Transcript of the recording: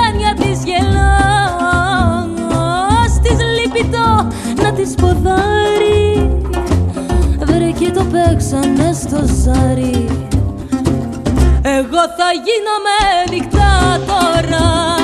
σουκάνια της γελάς, της λυπητό να της ποδάρει. Βρε και το παίξανε στο ζάρι. Εγώ θα γίνομαι δικτάτορας.